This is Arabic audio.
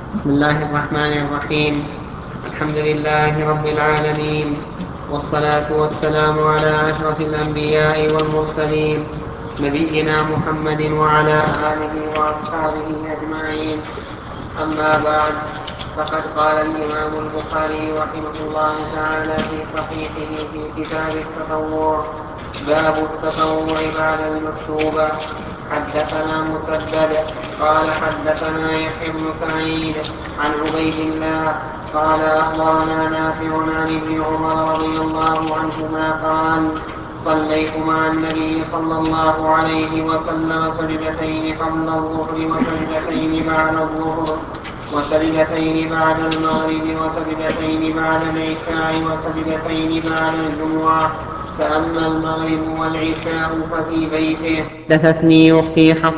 بسم الله الرحمن الرحيم. الحمد لله رب العالمين، والصلاة والسلام على أشرف الأنبياء والمرسلين، نبينا محمد وعلى آله وأصحابه أجمعين. أما بعد، فقد قال الإمام البخاري رحمه الله تعالى في صحيحه في كتاب التطوع: باب التطوع بعد المكتوبة. حدثنا مسدد قال حدثنا يحيى بن سعيد عن عبيد الله قال أخبرنا نافع عن ابن عمر رضي الله عنهما قال: صليت مع النبي صلى الله عليه وسلم سجدتين قبل الظهر وسجدتين بعد الظهر وسجدتين بعد المغرب وسجدتين بعد العشاء وسجدتين بعد الجمعة. فأما المغرب والعشاء ففي بيته. حدثتني أختي حفصة